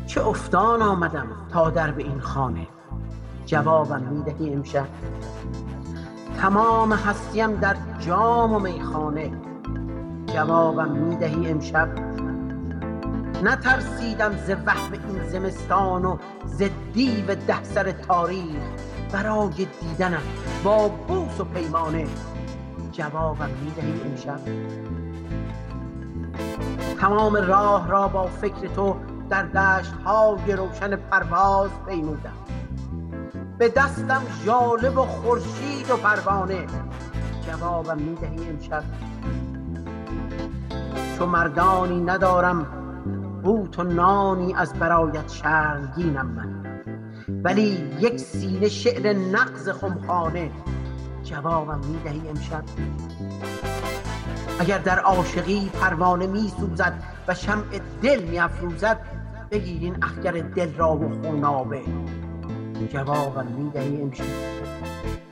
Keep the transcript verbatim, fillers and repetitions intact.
چه افتان آمدم تا در به این خانه، جوابم میدهی امشب. تمام هستیم در جام و میخانه، جوابم میدهی امشب. نترسیدم ز وهم این زمستان و ز دیو ده سر تاریخ، برای دیدنم با بوس و پیمانه، جوابم میدهی امشب. تمام راه را با فکر تو در دشت های روشن پرواز پیمودم، به دستم ژاله و خورشید و پروانه، جوابم میدهی امشب. چو مردانی ندارم قوت و نانی از برایت شرمگینم من، ولی یک سینه شعر نغز خمخانه، جوابم میدهی امشب. اگر در عاشقی پروانه میسوزد و شمع دل میافروزد، بگیر این اخگر دل را و خونابه، جوابم میدهی امشب.